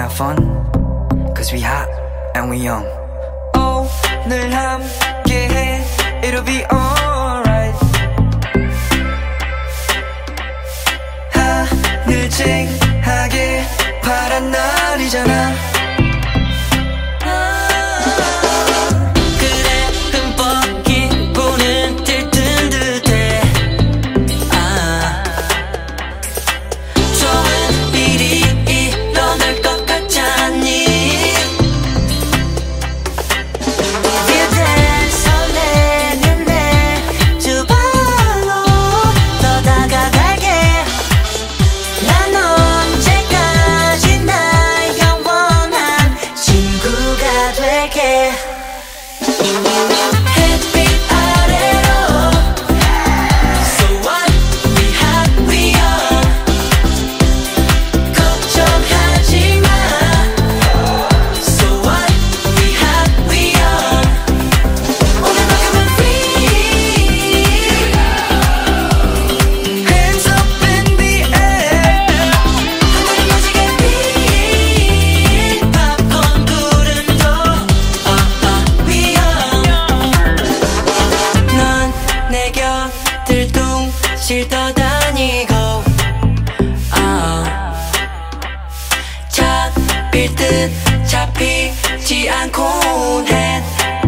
have fun cause we hot and we young. 오늘 함께해 It'll be alright. 하늘 쨍하게 파란 날이잖아. 떠다니고 잡힐 듯 잡히지 않곤 해.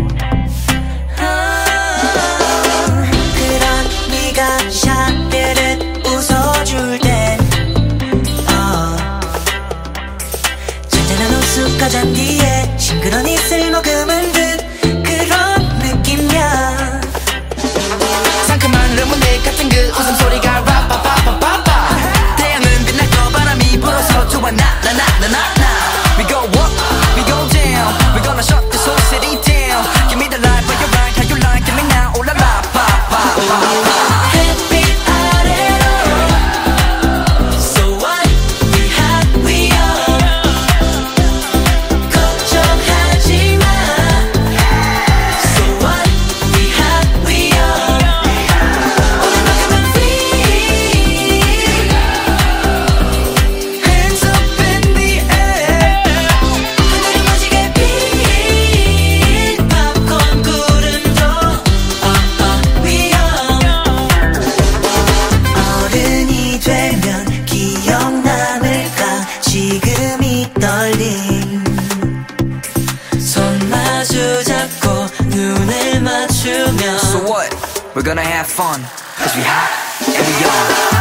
그런 네가 샤르르 웃어줄 땐 잔잔한 호숫가 잔디에 싱그런 이슬 머금은 듯 그런 느낌이야. 상큼한 레모네이드 같은 그 웃음소리가 라빠빠빠빠빠. 태양은 빛날거 바람이 불어서 좋아 나나나나나. We go up, we go down, we gonna shut this whole city down. Give me the light, but you're right, how you like, give me now, oh la la, pa pa pa. 햇빛 아래로 So what, we hot, we young. 걱정하지 마. So what, we hot, we young. So what? We're gonna have fun cause we hot and we young.